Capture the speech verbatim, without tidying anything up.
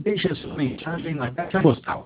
invece secondo me c'è una genialità, c'è lo Stato.